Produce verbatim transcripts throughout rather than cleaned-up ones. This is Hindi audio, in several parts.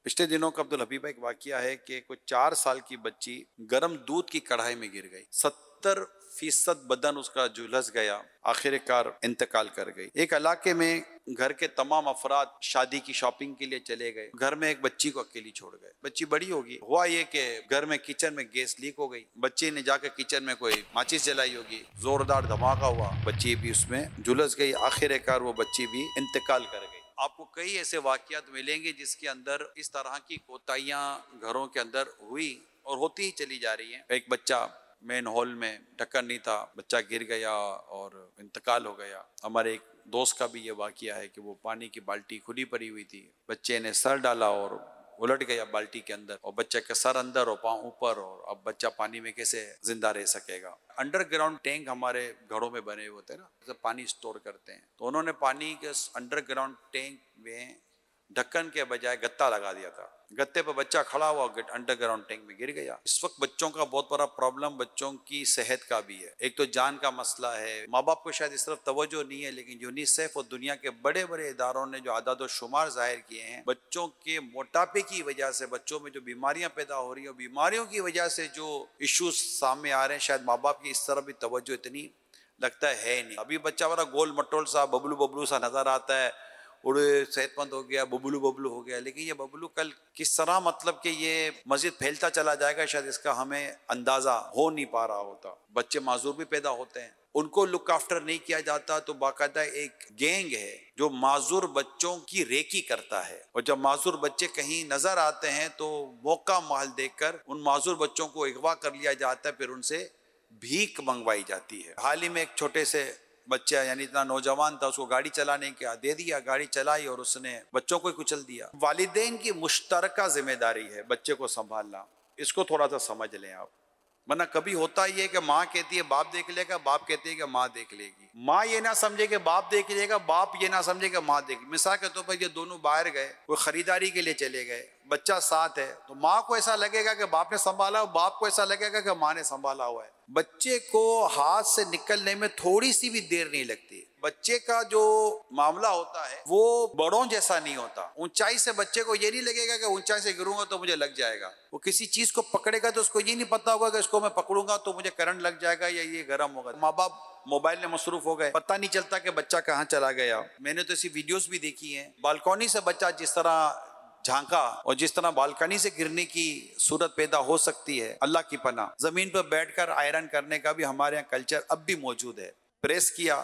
पिछले दिनों का अब्दुल हबीब एक वाकया है कि कुछ चार साल की बच्ची गर्म दूध की कढ़ाई में गिर गई। सत्तर फीसद बदन उसका झुलस गया, आखिरकार इंतकाल कर गई। एक इलाके में घर के तमाम अफराद शादी की शॉपिंग के लिए चले गए। घर में एक बच्ची को अकेली छोड़ गए। बच्ची बड़ी होगी। हुआ ये कि घर में किचन में गैस लीक हो गई। बच्ची ने जाकर किचन में कोई माचिस जलाई होगी, जोरदार धमाका हुआ, बच्ची भी उसमें झुलस गई। आखिरकार वो बच्ची भी इंतकाल कर गई। आपको कई ऐसे वाकयात मिलेंगे जिसके अंदर इस तरह की कोताहियां घरों के अंदर हुई और होती ही चली जा रही हैं। एक बच्चा मेन हॉल में, ढक्कन नहीं था, बच्चा गिर गया और इंतकाल हो गया। हमारे एक दोस्त का भी ये वाकया है कि वो पानी की बाल्टी खुली पड़ी हुई थी, बच्चे ने सर डाला और उलट गया बाल्टी के अंदर, और बच्चे का सर अंदर और पांव ऊपर, और अब बच्चा पानी में कैसे जिंदा रह सकेगा। अंडरग्राउंड टैंक हमारे घरों में बने हुए होते हैं ना, जब पानी स्टोर करते हैं, तो उन्होंने पानी के अंडरग्राउंड टैंक में ढक्कन के बजाय गत्ता लगा दिया था। गत्ते पर बच्चा खड़ा हुआ, अंडरग्राउंड टैंक में गिर गया। इस वक्त बच्चों का बहुत बड़ा प्रॉब्लम बच्चों की सेहत का भी है। एक तो जान का मसला है, माँ बाप को शायद इस तरफ तवज्जो नहीं है, लेकिन यूनिसेफ और दुनिया के बड़े बड़े इदारों ने जो आदाद और शुमार जाहिर किए हैं, बच्चों के मोटापे की वजह से बच्चों में जो बीमारियां पैदा हो रही है, बीमारियों की वजह से जो इश्यूज सामने आ रहे हैं, शायद माँ बाप की इस तरफ भी तवज्जो इतनी लगता है नहीं। अभी बच्चा बड़ा गोल मटोल सा, बबलू बबलू सा नजर आता है, उड़े सेहतमंद हो गया, बबलू बबलू हो गया, लेकिन ये बबलू कल किस तरह मतलब कि ये मस्जिद फैलता चला जाएगा, शायद इसका हमें अंदाजा हो नहीं पा रहा होता। बच्चे माजूर भी पैदा होते हैं, उनको लुक आफ्टर नहीं किया जाता, तो बाकायदा एक गैंग है जो माजूर बच्चों की रेकी करता है, और जब माजूर बच्चे कहीं नजर आते हैं तो मौका माल देकर उन माजूर बच्चों को अगवा कर लिया जाता है, फिर उनसे भीख मंगवाई जाती है। हाल ही में एक छोटे से बच्चा, यानी इतना नौजवान था, उसको गाड़ी चलाने का दे दिया, गाड़ी चलाई और उसने बच्चों को ही कुचल दिया। वालिदैन की मुश्तरका जिम्मेदारी है बच्चे को संभालना, इसको थोड़ा सा समझ लें आप। वरना कभी होता ही है कि माँ कहती है बाप देख लेगा, बाप कहती है कि माँ देख लेगी। माँ ये ना समझे कि बाप देख लेगा, बाप ये ना समझे कि माँ देख। मिसाल के तौर पर ये दोनों बाहर गए, वो खरीदारी के लिए चले गए, बच्चा साथ है, तो माँ को ऐसा लगेगा कि बाप ने संभाला, बाप को ऐसा लगेगा कि माँ ने संभाला हुआ है। बच्चे को हाथ से निकलने में थोड़ी सी भी देर नहीं लगती। बच्चे का जो मामला होता है वो बड़ों जैसा नहीं होता। ऊंचाई से बच्चे को ये नहीं लगेगा कि ऊंचाई से गिरूंगा तो मुझे लग जाएगा। वो किसी चीज को पकड़ेगा तो उसको ये नहीं पता होगा कि इसको मैं पकड़ूंगा तो मुझे करंट लग जाएगा या ये गर्म होगा। माँ बाप मोबाइल में मसरूफ हो गए, पता नहीं चलता कि बच्चा कहाँ चला गया। मैंने तो ऐसी वीडियोस भी देखी हैं, बालकनी से बच्चा जिस तरह झांका और जिस तरह बालकनी से गिरने की सूरत पैदा हो सकती है, अल्लाह की पनाह। जमीन पर बैठकर आयरन करने का भी हमारे यहाँ कल्चर अब भी मौजूद है। प्रेस किया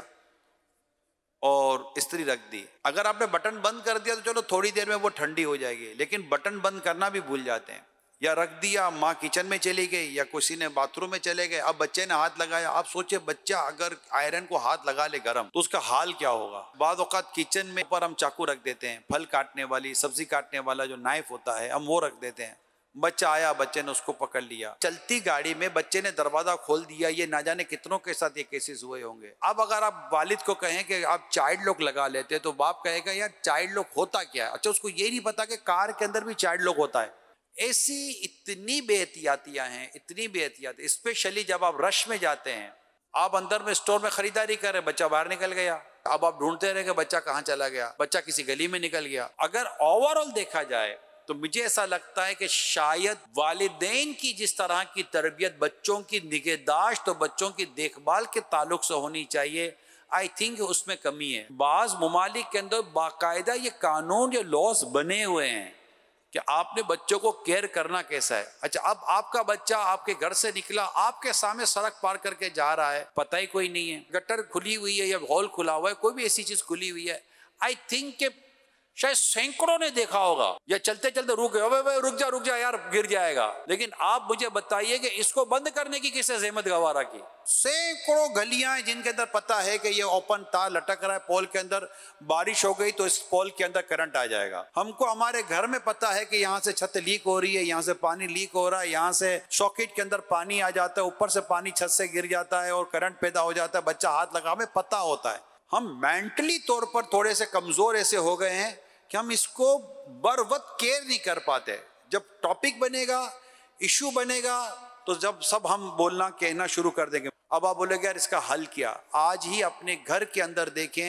और इस्त्री रख दी। अगर आपने बटन बंद कर दिया तो चलो थोड़ी देर में वो ठंडी हो जाएगी, लेकिन बटन बंद करना भी भूल जाते हैं। या रख दिया, माँ किचन में चली गई या किसी ने बाथरूम में चले गए, अब बच्चे ने हाथ लगाया। आप सोचिए बच्चा अगर आयरन को हाथ लगा ले गरम तो उसका हाल क्या होगा। बाद औकात किचन में ऊपर हम चाकू रख देते हैं, फल काटने वाली, सब्जी काटने वाला जो नाइफ होता है हम वो रख देते हैं। बच्चा आया, बच्चे ने उसको पकड़ लिया। चलती गाड़ी में बच्चे ने दरवाजा खोल दिया। ये ना जाने कितनों के साथ ये केसेस हुए होंगे। अब अगर आप वालिद को कहें कि आप चाइल्ड लॉक लगा लेते तो बाप कहेगा यार चाइल्ड लॉक होता क्या है। अच्छा, उसको ये नहीं पता कि कार के अंदर भी चाइल्ड लॉक होता है। ऐसी इतनी बेहतियातियां हैं, इतनी बेहतियात, स्पेशली जब आप रश में जाते हैं, आप अंदर में स्टोर में खरीदारी कर रहे, बच्चा बाहर निकल गया, अब आप ढूंढते रहे कि बच्चा कहाँ चला गया, बच्चा किसी गली में निकल गया। अगर ओवरऑल देखा जाए तो मुझे ऐसा लगता है कि शायद वालिदैन की जिस तरह की तरबियत, बच्चों की निगहदाश्त तो बच्चों की देखभाल के ताल्लुक से होनी चाहिए, आई थिंक उसमें कमी है। बाज ममालिक के अंदर बाकायदा ये कानून, ये लॉज बने हुए हैं कि आपने बच्चों को केयर करना कैसा है। अच्छा, अब आपका बच्चा आपके घर से निकला, आपके सामने सड़क पार करके जा रहा है, पता ही कोई नहीं है, गटर खुली हुई है या हॉल खुला हुआ है, कोई भी ऐसी चीज खुली हुई है, आई थिंक के शायद सैकड़ों ने देखा होगा या चलते चलते रुक गए, रुक जा रुक जा यार गिर जाएगा। लेकिन आप मुझे बताइए कि इसको बंद करने की किसने जहमत गवारा की। सैकड़ों गलियां हैं जिनके अंदर पता है कि ये ओपन तार लटक रहा है पोल के अंदर, बारिश हो गई तो इस पोल के अंदर करंट आ जाएगा। हमको हमारे घर में पता है कि यहाँ से छत लीक हो रही है, यहाँ से पानी लीक हो रहा है, यहाँ से सॉकेट के अंदर पानी आ जाता है, ऊपर से पानी छत से गिर जाता है और करंट पैदा हो जाता है, बच्चा हाथ लगा, हमें पता होता है। हम मेंटली तौर पर थोड़े से कमजोर ऐसे हो गए हैं कि हम इसको बरवक्त केयर नहीं कर पाते। जब टॉपिक बनेगा, इशू बनेगा, तो जब सब हम बोलना कहना शुरू कर देंगे। अब आप बोलेंगे यार इसका हल क्या। आज ही अपने घर के अंदर देखें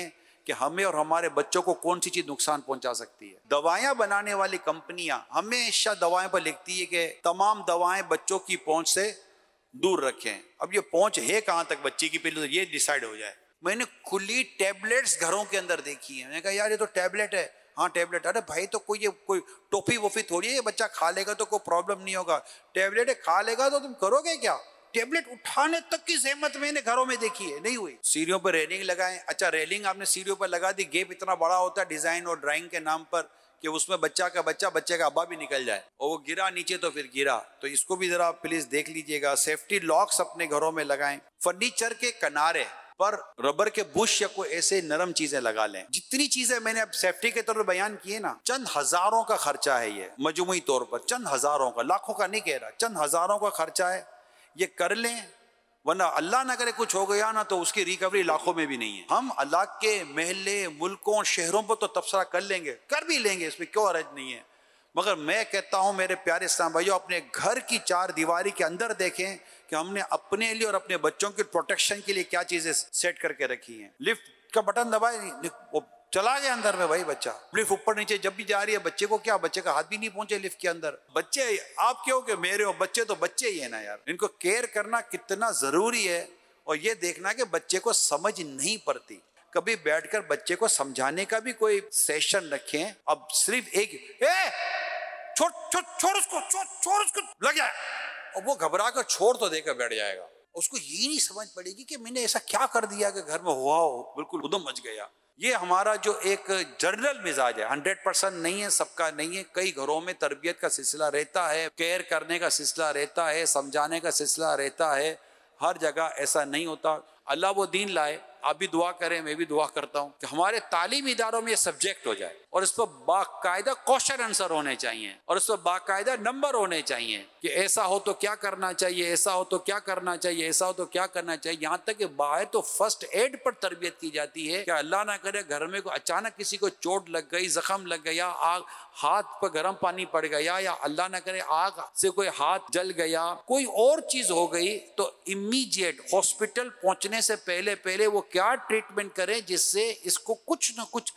कि हमें और हमारे बच्चों को कौन सी चीज नुकसान पहुंचा सकती है। दवाएं बनाने वाली कंपनियां हमेशा दवाएं पर लिखती है कि तमाम दवाएं बच्चों की पहुंच से दूर रखें। अब ये पहुंच है कहां तक बच्चे की, पहले तो ये डिसाइड हो जाए। मैंने खुली टैबलेट्स घरों के अंदर देखी है। मैंने कहा यार ये तो टैबलेट है। हाँ टैबलेट। अरे भाई तो कोई ये कोई टोफी वोफी थोड़ी है, ये बच्चा खा लेगा तो कोई प्रॉब्लम नहीं होगा। टैबलेट है, खा लेगा तो तुम करोगे क्या? टैबलेट उठाने तक की सहमत मैंने घरों में देखी है, नहीं हुई। सीढ़ियों पर रेलिंग लगाएं। अच्छा रेलिंग आपने सीढ़ियों पर लगा दी, गेप इतना बड़ा होता है डिजाइन और ड्राइंग के नाम पर कि उसमें बच्चा का बच्चा बच्चे का अब्बा भी निकल जाए और वो गिरा नीचे तो फिर गिरा। तो इसको भी जरा प्लीज देख लीजिएगा। सेफ्टी लॉक्स अपने घरों में लगाएं। फर्नीचर के किनारे पर रबर के बुश या कोई ऐसे नरम चीजें लगा लें। जितनी चीजें मैंने अब सेफ्टी के तौर पर बयान किए ना, चंद हजारों का खर्चा है ये मजमूई तौर पर, चंद हजारों का, लाखों का नहीं कह रहा, चंद हजारों का खर्चा है। ये कर लें, वरना अल्लाह ना करे कुछ हो गया ना तो उसकी रिकवरी लाखों में भी नहीं है। हम अल्लाह के महल्ले, मुल्कों, शहरों पर तो तबसरा कर लेंगे, कर भी लेंगे, इसमें क्यों हर्ज नहीं है। मगर मैं कहता हूं मेरे प्यारे इस्लाम भाइयों, अपने घर की चार दीवारी के अंदर देखें कि हमने अपने लिए और अपने बच्चों के प्रोटेक्शन के लिए क्या चीजें सेट करके रखी हैं। लिफ्ट का बटन दबाए, वो चला गया अंदर में भाई बच्चा। लिफ्ट ऊपर नीचे जब भी जा रही है, बच्चे को क्या, बच्चे का हाथ भी नहीं पहुंचे लिफ्ट के अंदर। बच्चे आप क्यों कि मेरे हो, बच्चे तो बच्चे ही है ना यार। इनको केयर करना कितना जरूरी है और ये देखना कि बच्चे को समझ नहीं पड़ती। कभी बैठकर बच्चे को समझाने का भी कोई सेशन रखें। अब सिर्फ एक ए छोड़ छोड़ छोड़ उसको, छोड़ छोड़ उसको, लग जाए और वो घबरा कर छोड़ तो देकर बैठ जाएगा। उसको ये नहीं समझ पड़ेगी कि मैंने ऐसा क्या कर दिया कि घर में हुआ हो, बिल्कुल उदम मच गया। ये हमारा जो एक जनरल मिजाज है, हंड्रेड परसेंट नहीं है, सबका नहीं है। कई घरों में तरबियत का सिलसिला रहता है, केयर करने का सिलसिला रहता है, समझाने का सिलसिला रहता है। हर जगह ऐसा नहीं होता। अल्लाह वो दीन लाए। आप भी दुआ करें, मैं भी दुआ करता हूं कि हमारे तालीमी इदारों में ये सब्जेक्ट हो जाए और इस पर बाकायदा क्वेश्चन आंसर होने चाहिए और इस पर बाकायदा नंबर होने चाहिए कि ऐसा हो तो क्या करना चाहिए, ऐसा हो तो क्या करना चाहिए, ऐसा हो तो क्या करना चाहिए। यहाँ तक कि बाहर तो फर्स्ट एड पर तरबियत की जाती है कि अल्लाह ना करे घर में को अचानक किसी को चोट लग गई, जख्म लग गया, आग हाथ पर गर्म पानी पड़ गया, या अल्लाह ना करे आग से कोई हाथ जल गया, कोई और चीज हो गई, तो इमीडिएट हॉस्पिटल पहुंचने से पहले पहले वो क्या ट्रीटमेंट करें जिससे इसको कुछ ना कुछ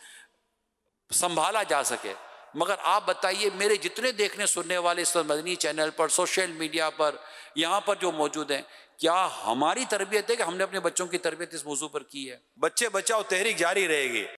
संभाला जा सके। मगर आप बताइए, मेरे जितने देखने सुनने वाले इस मदनी चैनल पर, सोशल मीडिया पर, यहाँ पर जो मौजूद हैं, क्या हमारी तरबियत है कि हमने अपने बच्चों की तरबियत इस मौजू पर की है? बच्चे बचाओ तहरीक जारी रहेगी।